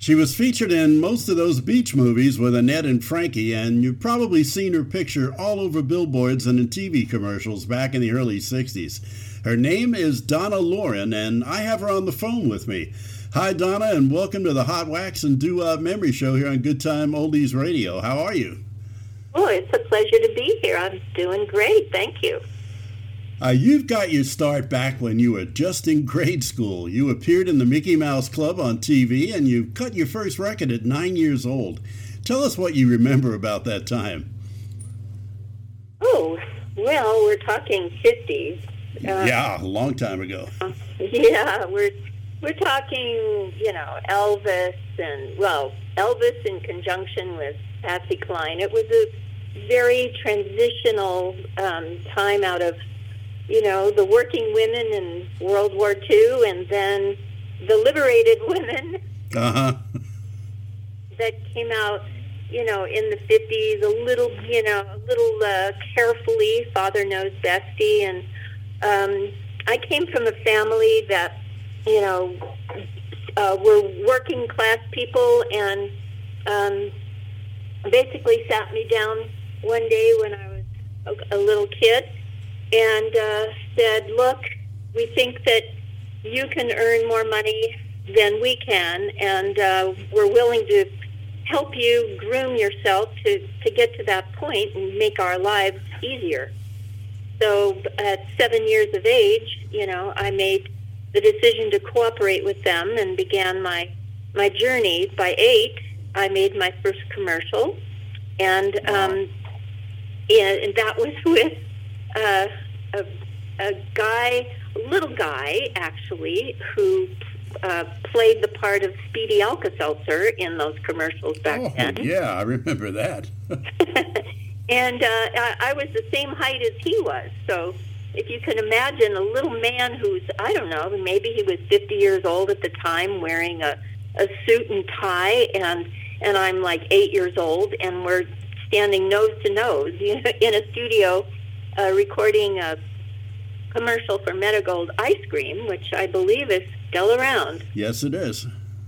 She was featured in most of those beach movies with Annette and Frankie, and you've probably seen her picture all over billboards and in TV commercials back in the early 60s. Her name is Donna Loren, and I have her on the phone with me. Hi, Donna, and welcome to the Hot Wax and Doo-Wop Memory Show here on Good Time Oldies Radio. How are you? Oh, it's a pleasure to be here. I'm doing great. Thank you. You've got your start back when you were just in grade school. You appeared in the Mickey Mouse Club on TV, and you cut your first record at 9 years old. Tell us what you remember about that time. Oh, well, we're talking 50s. Yeah, a long time ago. Yeah, we're talking, Elvis Elvis in conjunction with Patsy Cline. It was a very transitional time out of the working women in World War II, and then the liberated women that came out, in the 50s, a little carefully, Father Knows Bestie. And I came from a family that, were working class people, and basically sat me down one day when I was a little kid and said, look, we think that you can earn more money than we can, and we're willing to help you groom yourself to get to that point and make our lives easier. So at 7 years of age, I made the decision to cooperate with them and began my journey. By 8, I made my first commercial, and and that was with a little guy, actually, who played the part of Speedy Alka-Seltzer in those commercials back then. Yeah, I remember that. And I was the same height as he was. So if you can imagine a little man who's, I don't know, maybe he was 50 years old at the time, wearing a suit and tie, and I'm like 8 years old, and we're standing nose to nose in a studio recording a commercial for Metagold ice cream, which I believe is still around. Yes, it is.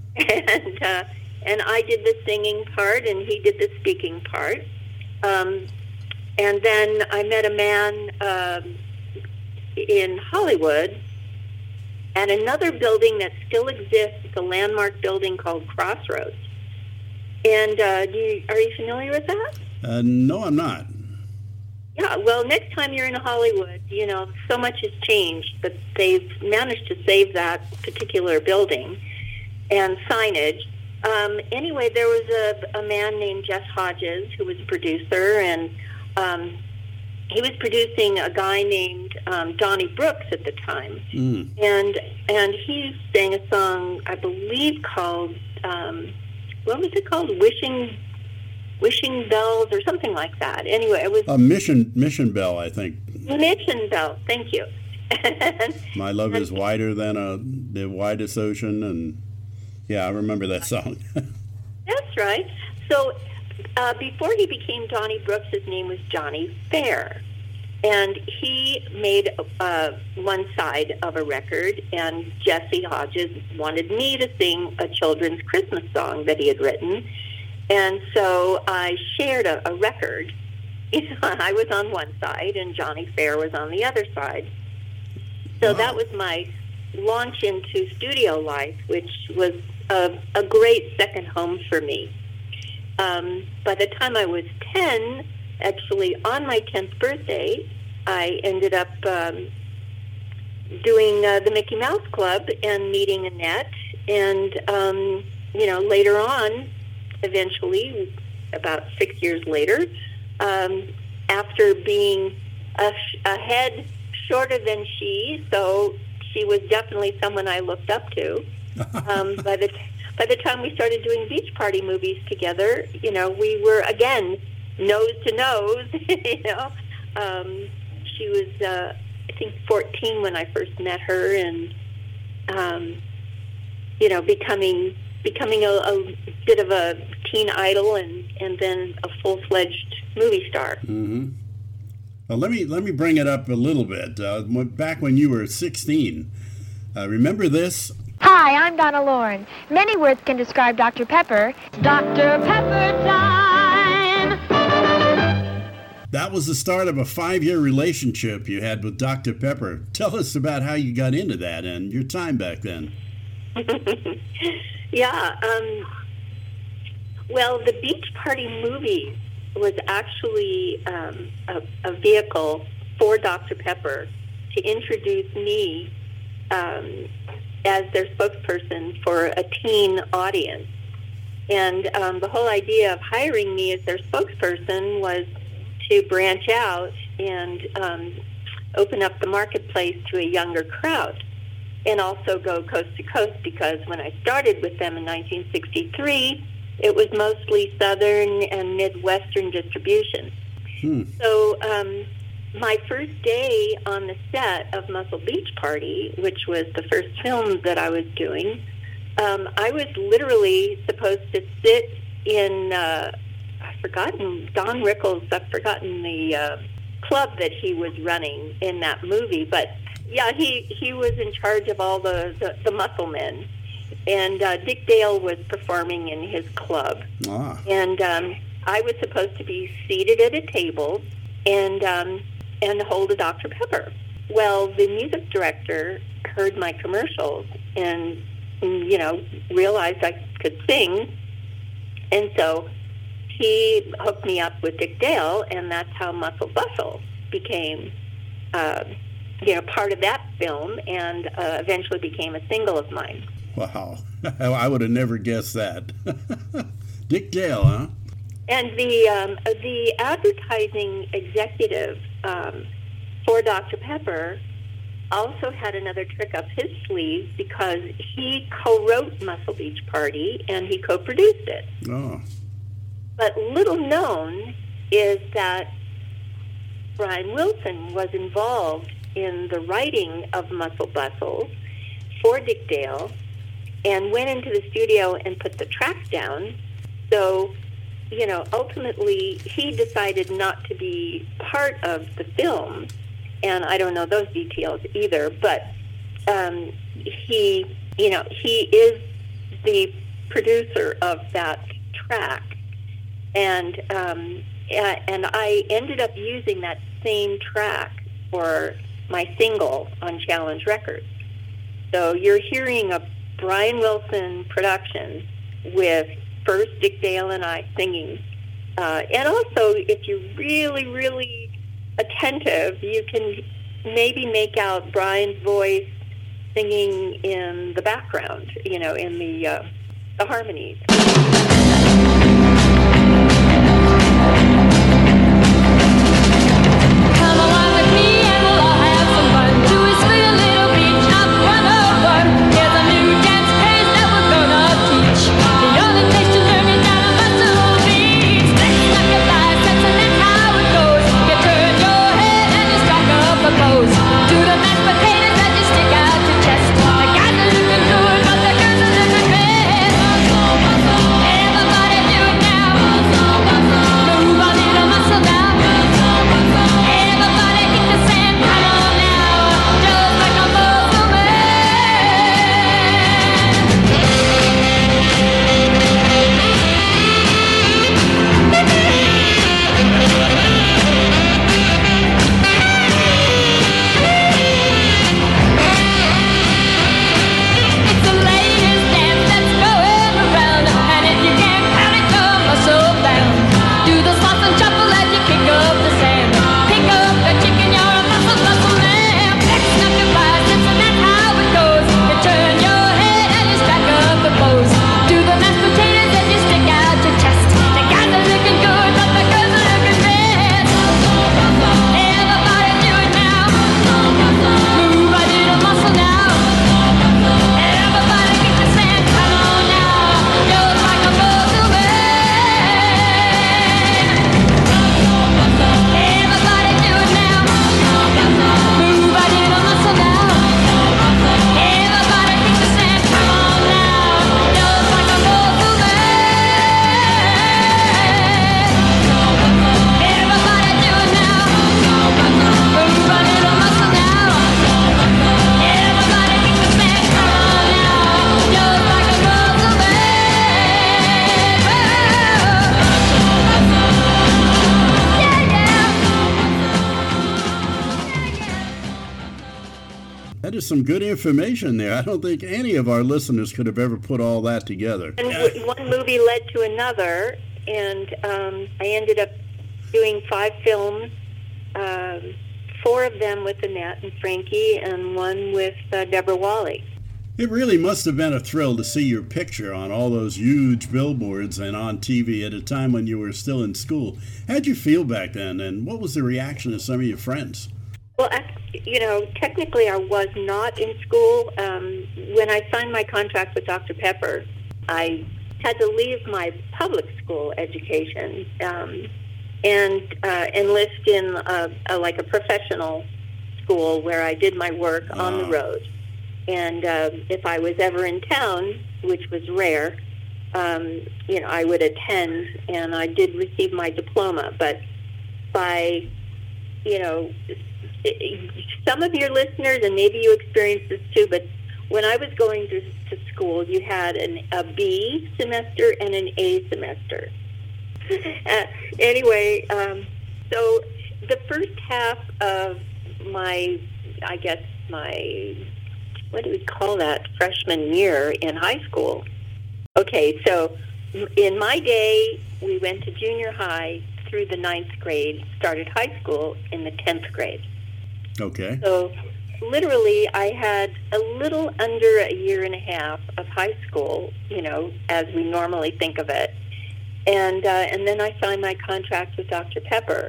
And I did the singing part, and he did the speaking part. And then I met a man in Hollywood at another building that still exists. It's a landmark building called Crossroads. And are you familiar with that? No, I'm not. Yeah, well, next time you're in Hollywood, so much has changed, but they've managed to save that particular building and signage. Anyway, there was a man named Jess Hodges who was a producer, and he was producing a guy named Donnie Brooks at the time. And he sang a song, I believe, called, what was it called? Wishing Bells or something like that. Anyway, it was a Mission Bell, I think. Mission Bell, thank you. My love is wider than the widest ocean, and yeah, I remember that song. That's right. So before he became Donnie Brooks, his name was Johnny Fair, and he made one side of a record, and Jesse Hodges wanted me to sing a children's Christmas song that he had written. And so I shared a record. I was on one side, and Johnny Fair was on the other side. So that was my launch into studio life, which was a great second home for me. By the time I was 10, actually on my 10th birthday, I ended up doing the Mickey Mouse Club and meeting Annette. And, later on, eventually, about 6 years later, after being a head shorter than she, so she was definitely someone I looked up to. By the time we started doing beach party movies together, we were, again, nose to nose. She was, I think, 14 when I first met her, and, becoming a bit of a teen idol, and then a full-fledged movie star. Mm-hmm. Well, let me bring it up a little bit. Back when you were 16, remember this? Hi, I'm Donna Lauren. Many words can describe Dr. Pepper. Dr. Pepper time! That was the start of a 5-year relationship you had with Dr. Pepper. Tell us about how you got into that and your time back then. Yeah, well, the Beach Party movie was actually a vehicle for Dr. Pepper to introduce me as their spokesperson for a teen audience. And the whole idea of hiring me as their spokesperson was to branch out and open up the marketplace to a younger crowd, and also go coast to coast, because when I started with them in 1963, it was mostly Southern and Midwestern distribution. So my first day on the set of Muscle Beach Party, which was the first film that I was doing, I was literally supposed to sit in, I've forgotten Don Rickles, I've forgotten the club that he was running in that movie, but yeah, he was in charge of all the muscle men. And Dick Dale was performing in his club. Ah. And I was supposed to be seated at a table and hold a Dr. Pepper. Well, the music director heard my commercials and, realized I could sing. And so he hooked me up with Dick Dale, and that's how Muscle Bustle became part of that film, and eventually became a single of mine. Wow. I would have never guessed that. Dick Dale, huh? And the advertising executive for Dr. Pepper also had another trick up his sleeve, because he co-wrote Muscle Beach Party and he co-produced it. Oh. But little known is that Brian Wilson was involved in the writing of Muscle Bustle for Dick Dale, and went into the studio and put the track down. So, ultimately he decided not to be part of the film, and I don't know those details either, but he is the producer of that track, and I ended up using that same track for my single on Challenge Records. So you're hearing a Brian Wilson production with first Dick Dale and I singing. And also, if you're really, really attentive, you can maybe make out Brian's voice singing in the background, in the harmonies. Come along with me and we'll all have some fun. To a sweet little beach up 101. Here's a new dance craze that we're gonna teach. The only place to learn it down on Muscle Beach. Let's knock your biceps and that's how it goes. You turn your head and you strike up a pose. Do the mashed potatoes and you stick out your chest. The guys are looking good, but the girls are looking red. Everybody do it now. Move on is some good information there. I don't think any of our listeners could have ever put all that together. And one movie led to another, and I ended up doing 5 films, 4 of them with Annette and Frankie, and 1 with Deborah Wally. It really must have been a thrill to see your picture on all those huge billboards and on TV at a time when you were still in school. How'd you feel back then, and what was the reaction of some of your friends? Well, technically I was not in school. When I signed my contract with Dr. Pepper, I had to leave my public school education and enlist in a professional school where I did my work on the road. And if I was ever in town, which was rare, I would attend, and I did receive my diploma. But by, some of your listeners, and maybe you experienced this too, but when I was going to school, you had a B semester and an A semester. Anyway, so the first half of my what do we call that, freshman year in high school. Okay, so in my day, we went to junior high through the 9th grade, started high school in the 10th grade. Okay. So literally, I had a little under a year and a half of high school, as we normally think of it. And then I signed my contract with Dr. Pepper.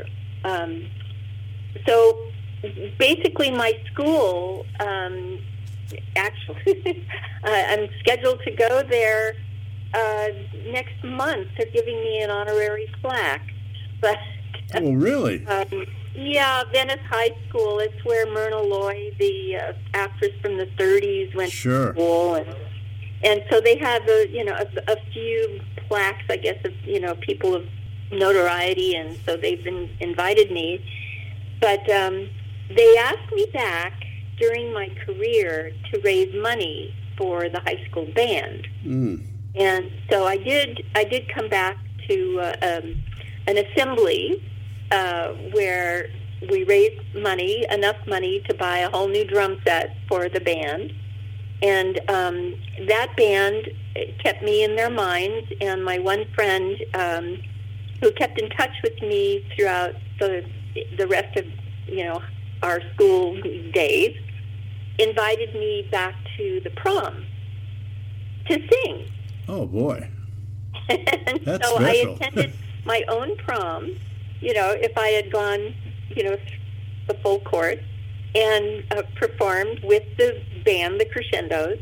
So basically, my school... Actually, I'm scheduled to go there next month. They're giving me an honorary plaque. But oh, really? Yeah, Venice High School. It's where Myrna Loy, the actress from the 30s, went to school, and so they have a few plaques, I guess, of people of notoriety, and so they've invited me. But they asked me back during my career to raise money for the high school band. And so I did come back to an assembly where we raised enough money to buy a whole new drum set for the band. And that band kept me in their minds, and my one friend who kept in touch with me throughout the rest of our school days invited me back to the prom to sing. Oh, boy. And That's so special. I attended my own prom, if I had gone, the full course, and performed with the band, the Crescendos.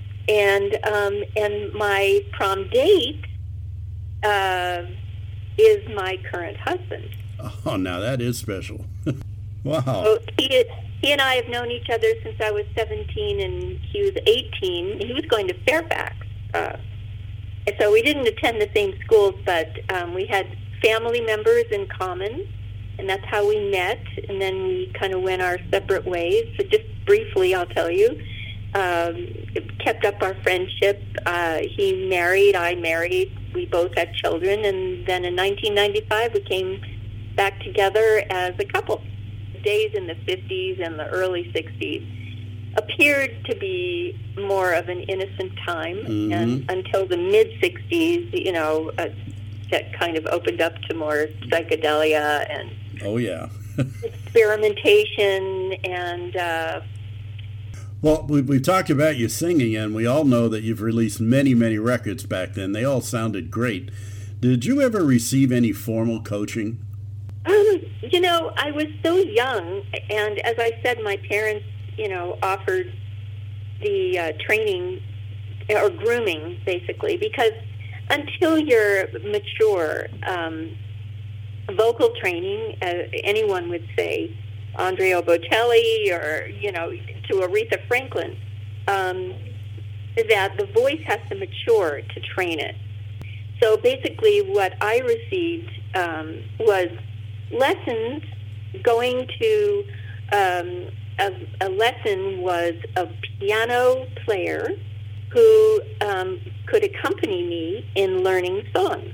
And my prom date is my current husband. Oh, now that is special. Wow. So he and I have known each other since I was 17 and he was 18. He was going to Fairfax. And so we didn't attend the same schools, but we had family members in common, and that's how we met. And then we kind of went our separate ways. So just briefly, I'll tell you, kept up our friendship. He married, I married. We both had children. And then in 1995, we came back together as a couple. Days in the 50s and the early 60s appeared to be more of an innocent time, and until the mid-60s, that kind of opened up to more psychedelia and experimentation and... Well, we've talked about you singing, and we all know that you've released many, many records back then. They all sounded great. Did you ever receive any formal coaching? I was so young, and as I said, my parents, offered the training or grooming, basically, because until you're mature, vocal training, anyone would say, Andrea Bocelli or, to Aretha Franklin, that the voice has to mature to train it. So basically what I received was lessons. Going to a lesson was a piano player who could accompany me in learning songs.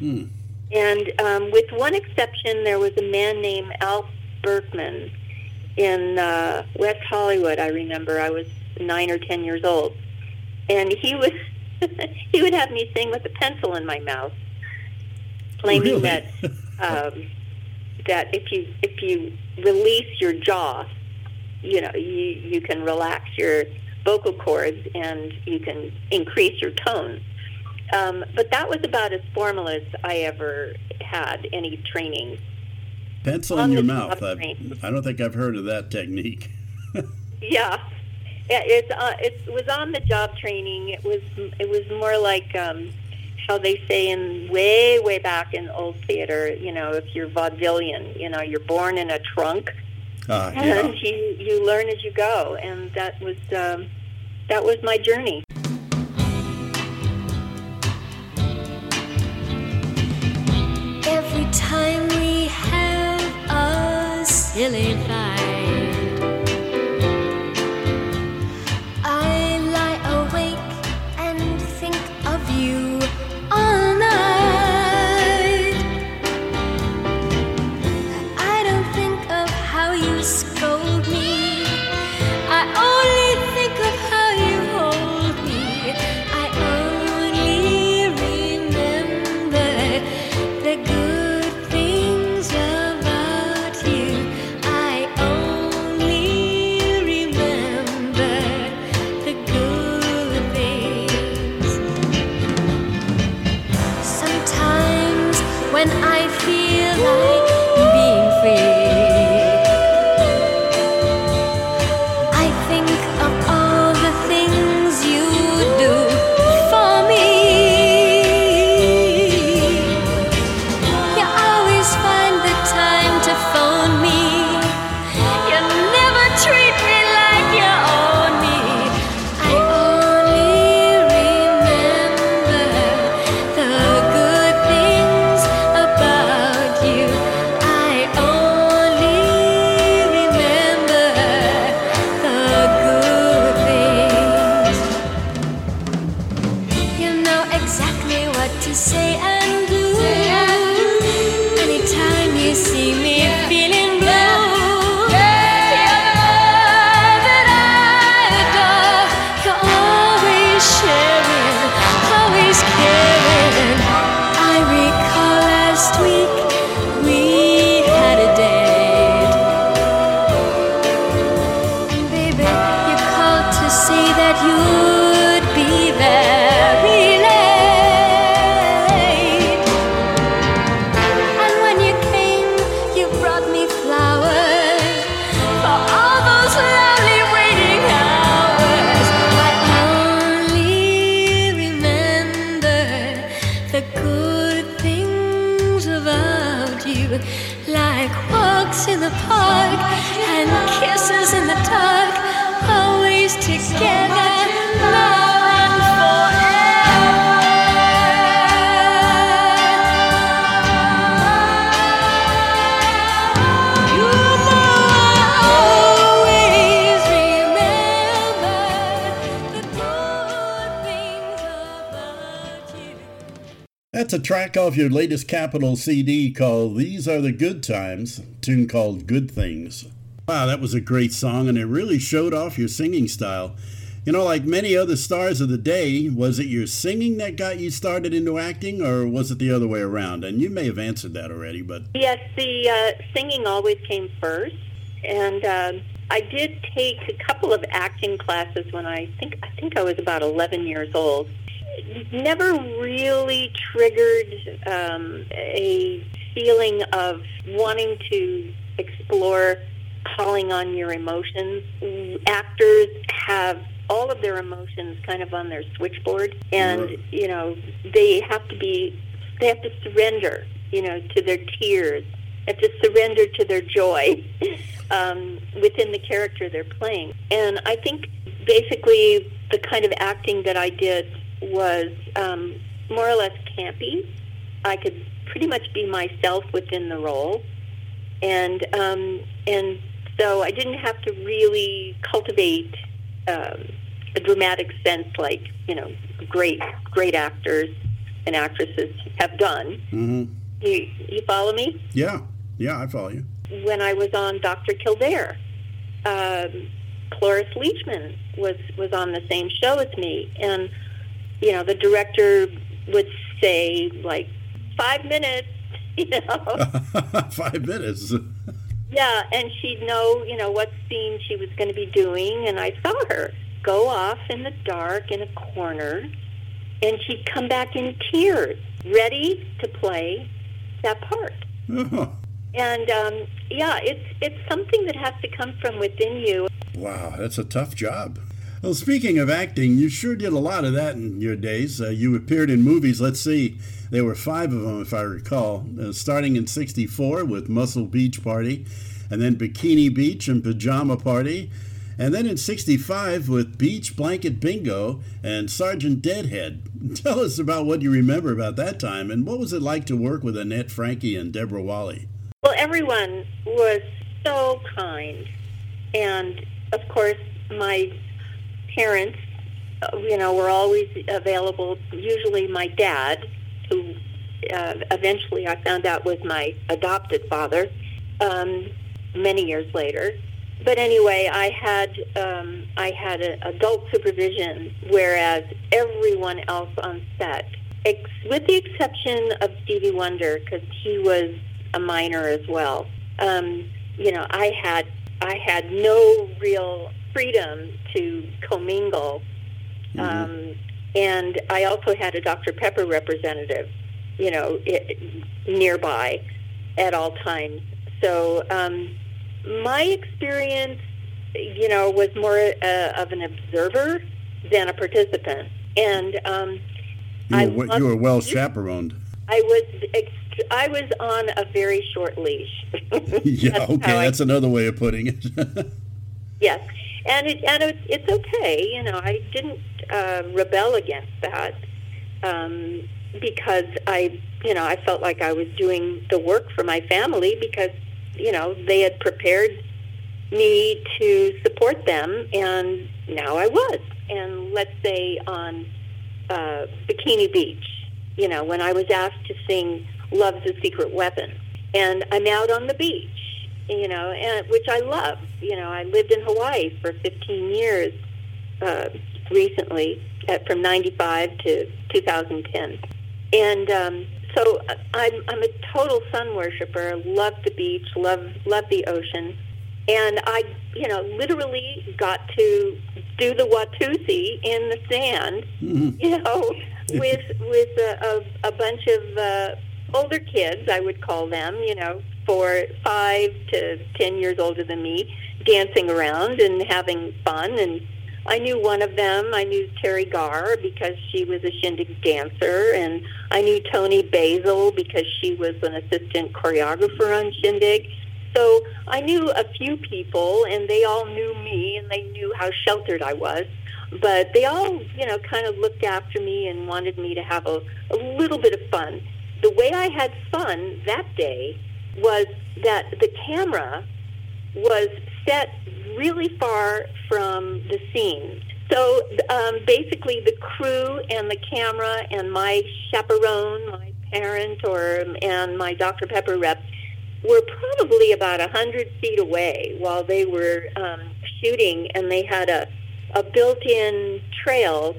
And with one exception, there was a man named Al Berkman, in West Hollywood. I remember I was 9 or 10 years old, and he was he would have me sing with a pencil in my mouth, claiming Really? that if you release your jaw, you can relax your vocal cords and you can increase your tone. But that was about as formal as I ever had any training. Pencil On in your the mouth. job I training. don't think I've heard of that technique. Yeah, it was on the job training. It was more like how they say in way back in old theater. If you're vaudevillian, you're born in a trunk, Yeah. and you learn as you go. And that was my journey. Every time we have a silly fight, I lie awake and think of you all night. I don't think of how you scold me, I only think of how you hold me. I only remember the good things about you. I only remember the good things. Sometimes when I feel like being free, I think of all the things you do for me. You always find the time to phone me. You never treat me like you own me. I only remember the good things about you. I only remember the good things. You know exactly what to say and do. Anytime you see me feeling blue, you're the love that I adore. You're always sharing, always caring. I recall last week we had a date, and baby, you called to say that you'd be very late. And when you came, you brought me flowers for all those lovely waiting hours. I only remember the good things about you, like walks in the park and kisses in the dark, always together now and forever. You know I always remember the good things about you. That's a track off your latest Capitol CD called These Are the Good Times, a tune called Good Things. Wow, that was a great song, and it really showed off your singing style. Like many other stars of the day, was it your singing that got you started into acting, or was it the other way around? And you may have answered that already, but... Yes, the singing always came first, and I did take a couple of acting classes when I think I was about 11 years old. It never really triggered a feeling of wanting to explore calling on your emotions. Actors have all of their emotions kind of on their switchboard, and Right. they have to surrender, to their tears, have to surrender to their joy within the character they're playing. And I think basically the kind of acting that I did was more or less campy. I could pretty much be myself within the role, and so I didn't have to really cultivate a dramatic sense like great actors and actresses have done. Mm-hmm. You follow me? Yeah, I follow you. When I was on Dr. Kildare, Cloris Leachman was on the same show as me, and the director would say like 5 minutes, 5 minutes. Yeah, and she'd know what scene she was going to be doing, and I saw her go off in the dark in a corner, and she'd come back in tears, ready to play that part. Oh. And it's something that has to come from within you. Wow, that's a tough job. Well, speaking of acting, you sure did a lot of that in your days. You appeared in movies, let's see, there were 5 of them if I recall, starting in 1964 with Muscle Beach Party, and then Bikini Beach and Pajama Party, and then in 1965 with Beach Blanket Bingo and Sergeant Deadhead. Tell us about what you remember about that time, and what was it like to work with Annette Franke and Deborah Walley? Well, everyone was so kind, and of course my parents, were always available. Usually my dad, who eventually I found out was my adopted father many years later. But anyway, I had adult supervision, whereas everyone else on set, with the exception of Stevie Wonder, because he was a minor as well, I had no real freedom to commingle. And I also had a Dr. Pepper representative, nearby at all times. So my experience, was more of an observer than a participant. And you were well chaperoned. I was on a very short leash. Yeah, that's another way of putting it. Yes, and it's okay. I didn't rebel against that because I felt like I was doing the work for my family because they had prepared me to support them, and now I was. And let's say on Bikini Beach, when I was asked to sing "Love's a Secret Weapon," and I'm out on the beach. And which I love. I lived in Hawaii for 15 years recently, from 95 to 2010. And so I'm a total sun worshiper, love the beach, love the ocean. And I, literally got to do the Watusi in the sand, with a bunch of older kids, I would call them, 5 to 10 years older than me, dancing around and having fun. And I knew one of them. I knew Terry Garr because she was a shindig dancer, and I knew Toni Basil because she was an assistant choreographer on shindig. So I knew a few people, and they all knew me, and they knew how sheltered I was. But they all, kind of looked after me and wanted me to have a little bit of fun. The way I had fun that day was that the camera was set really far from the scene. So basically the crew and the camera and my chaperone, my parent, and my Dr. Pepper rep were probably about 100 feet away while they were shooting, and they had a built-in trail.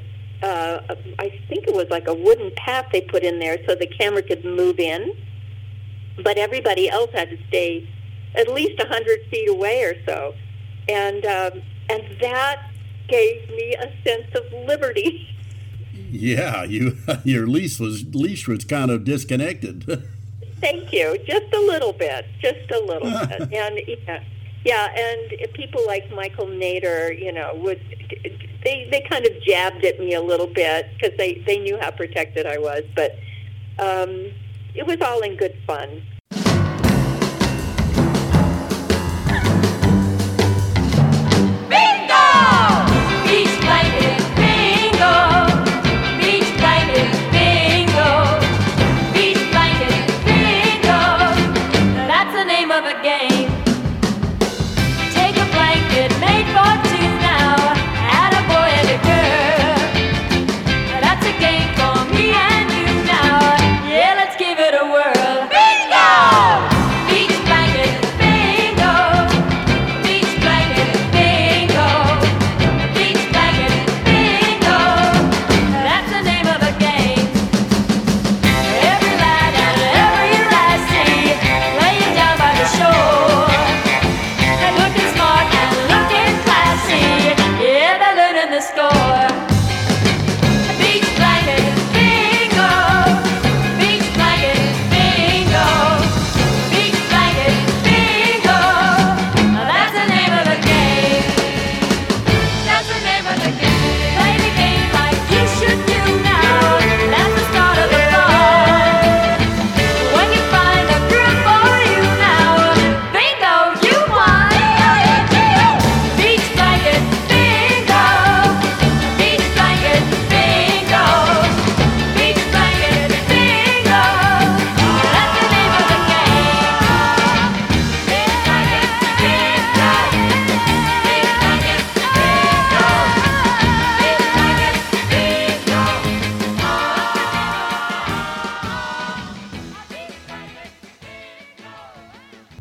I think it was like a wooden path they put in there so the camera could move in, but everybody else had to stay at least 100 feet away or so. And that gave me a sense of liberty. Yeah, your leash was kind of disconnected. Thank you. Just a little bit. And and people like Michael Nader, they kind of jabbed at me a little bit because they knew how protected I was, but it was all in good fun. That's a game for me and you now. Yeah, let's give it a whirl. Bingo!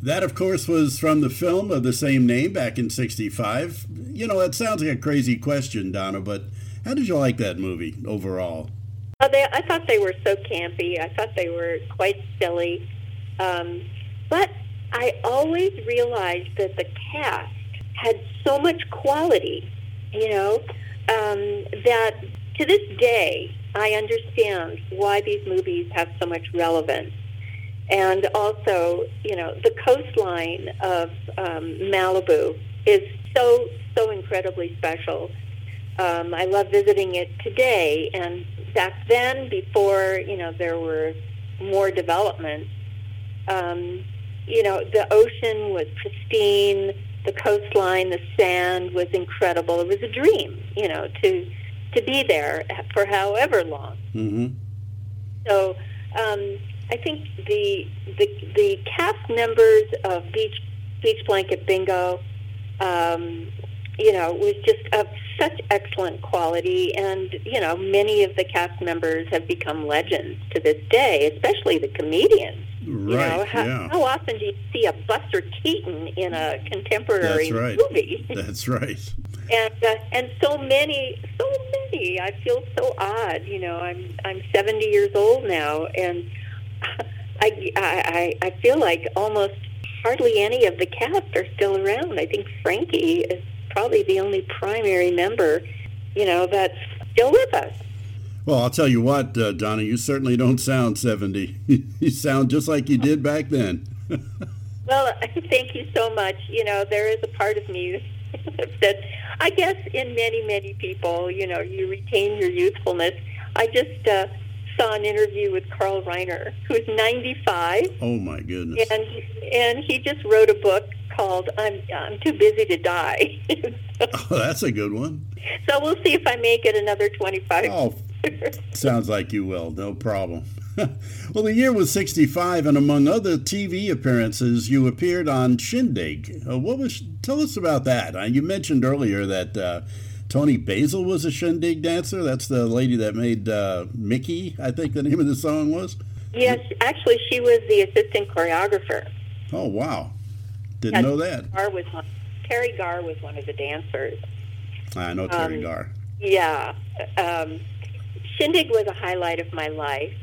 That, of course, was from the film of the same name back in '65. You know, that sounds like a crazy question, Donna, but how did you like that movie overall? I thought they were so campy. I thought they were quite silly. But I always realized that the cast had so much quality, that to this day, I understand why these movies have so much relevance. And also, the coastline of Malibu is so incredibly special. I love visiting it today. And back then, before, there were more development, the ocean was pristine, the coastline, the sand was incredible. It was a dream, to be there for however long. Mm-hmm. So I think the cast members of Beach Blanket Bingo, was just of such excellent quality, and many of the cast members have become legends to this day, especially the comedians. Right. How often do you see a Buster Keaton in a contemporary movie? That's right. And so many. I feel so odd. I'm 70 years old now, and I feel like almost hardly any of the cast are still around. I think Frankie is probably the only primary member, that's still with us. Well, I'll tell you what, Donna, you certainly don't sound 70. You sound just like you did back then. Well, thank you so much. There is a part of me that I guess in many people, you retain your youthfulness. I just saw an interview with Carl Reiner, who's 95. Oh, my goodness. And he just wrote a book called I'm Too Busy to Die. Oh, that's a good one. So we'll see if I make it another 25. Oh, sounds like you will. No problem. Well, the year was 65, and among other TV appearances, you appeared on Shindig. Tell us about that. You mentioned earlier that Toni Basil was a Shindig dancer. That's the lady that made Mickey, I think the name of the song was. Yes, actually, she was the assistant choreographer. Oh, wow. Didn't know that. Terry Garr was one of the dancers. I know Terry Garr. Yeah. Shindig was a highlight of my life.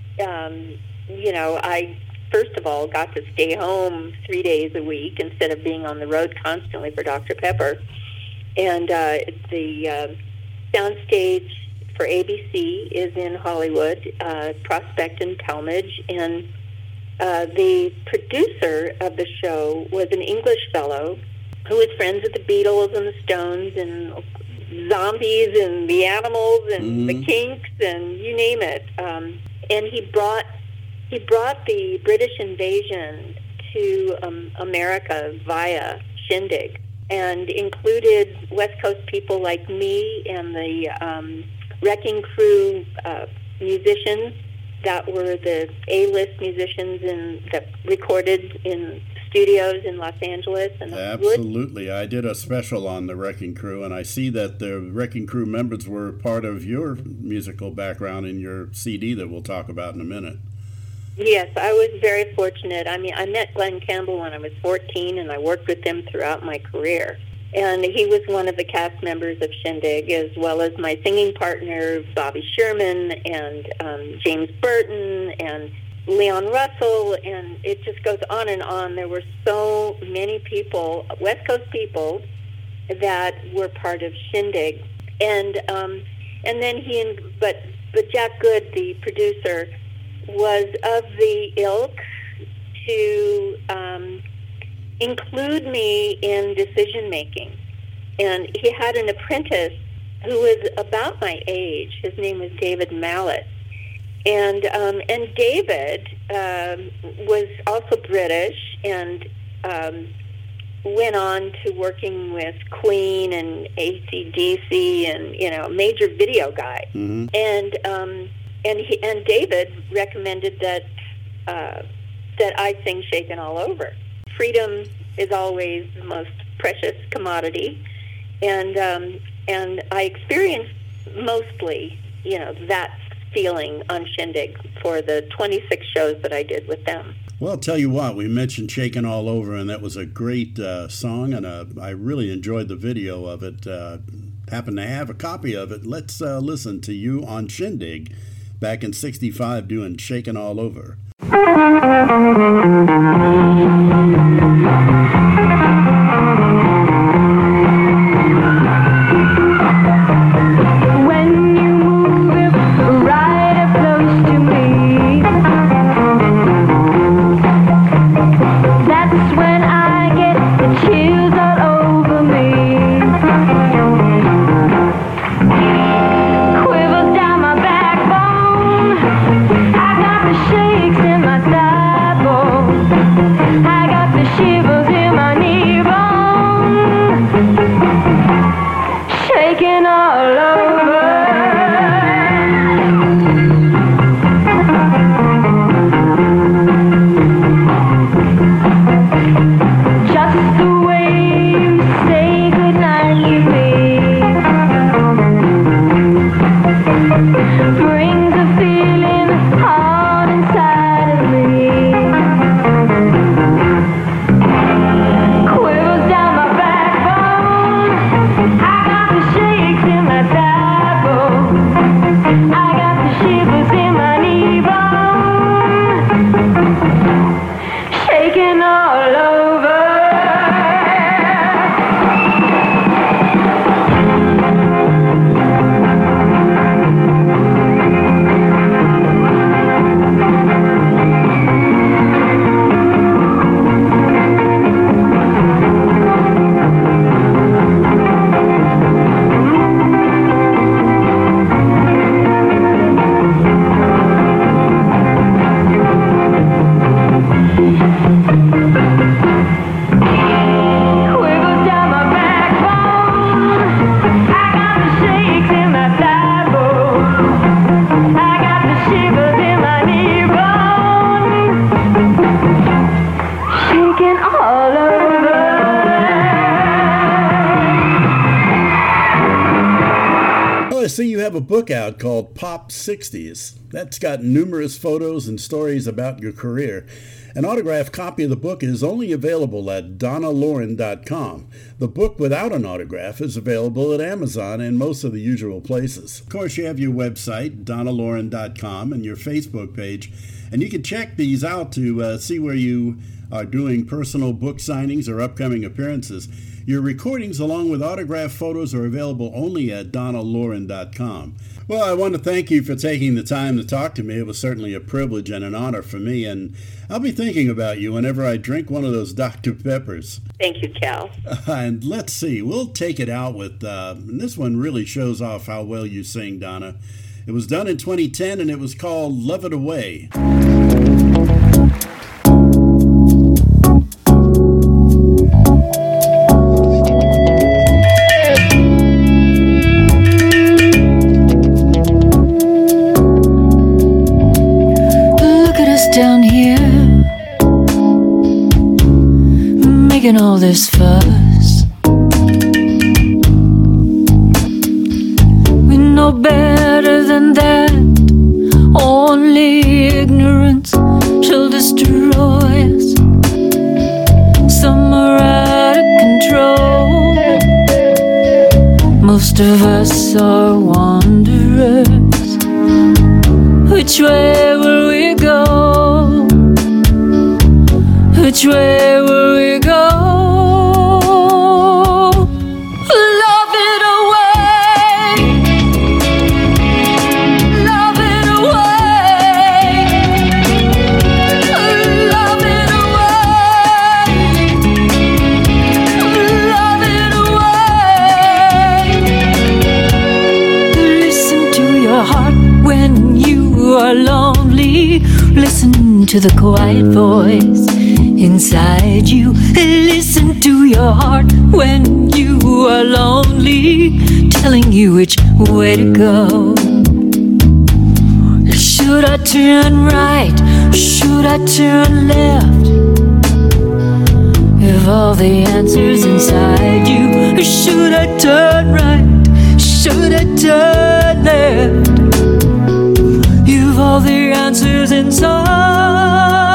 I, first of all, got to stay home 3 days a week instead of being on the road constantly for Dr. Pepper. And the soundstage for ABC is in Hollywood, Prospect and Talmadge. And the producer of the show was an English fellow who was friends with the Beatles and the Stones and Zombies and the Animals and the Kinks and you name it. And he brought the British invasion to America via Shindig, and included West Coast people like me and the Wrecking Crew musicians that were the A-list musicians that recorded in studios in Los Angeles and Hollywood. Absolutely. I did a special on the Wrecking Crew, and I see that the Wrecking Crew members were part of your musical background in your CD that we'll talk about in a minute. Yes, I was very fortunate. I mean, I met Glenn Campbell when I was 14, and I worked with him throughout my career. And he was one of the cast members of Shindig, as well as my singing partner, Bobby Sherman, and James Burton, and Leon Russell, and it just goes on and on. There were so many people, West Coast people, that were part of Shindig. And then but Jack Good, the producer, was of the ilk to include me in decision making. And he had an apprentice who was about my age. His name was David Mallet. And David was also British and went on to working with Queen and AC/DC and major video guy. Mm-hmm. And David recommended that I sing "Shakin' All Over." Freedom is always the most precious commodity, and I experienced mostly that feeling on Shindig for the 26 shows that I did with them. Well, I'll tell you what, we mentioned Shakin' All Over, and that was a great song, and I really enjoyed the video of it. Happened to have a copy of it. Let's listen to you on Shindig back in '65 doing Shakin' All Over. When you move right up close to me, that's when I get the chills all over me. Quivers down my backbone, I got the shakes in my thigh bone, I got the shivers in my knee bone, shaking all over. Just the way you say goodnight to me brings a feeling hard inside of me. Quivers down my backbone, I got the shakes in my thigh bone, I got the shivers in my knee bone, shaking all over. Quivers down my backbone, I got the shakes in my thigh bone, I got the shivers in my knee bone, shaking all over. Oh, I see you have a book out called Pop 60s. That's got numerous photos and stories about your career. An autographed copy of the book is only available at DonnaLauren.com. The book without an autograph is available at Amazon and most of the usual places. Of course, you have your website, DonnaLauren.com, and your Facebook page, and you can check these out to see where you are doing personal book signings or upcoming appearances. Your recordings along with autographed photos are available only at DonnaLauren.com. Well, I want to thank you for taking the time to talk to me. It was certainly a privilege and an honor for me, and I'll be thinking about you whenever I drink one of those Dr. Peppers. Thank you, Cal. And let's see, we'll take it out with, and this one really shows off how well you sing, Donna. It was done in 2010, and it was called Love It Away. Down here, making all this fuss. We know better than that. Only ignorance shall destroy us. Some are out of control. Most of us are wanderers. Which way will we go? Which way will we go? Love it away. Love it away. Love it away. Love it away. Listen to your heart when you are lonely. Listen to the quiet voice inside you. Listen to your heart when you are lonely, telling you which way to go. Should I turn right? Should I turn left? If all the answers inside you, should I turn right? Should I turn left? all the answers inside.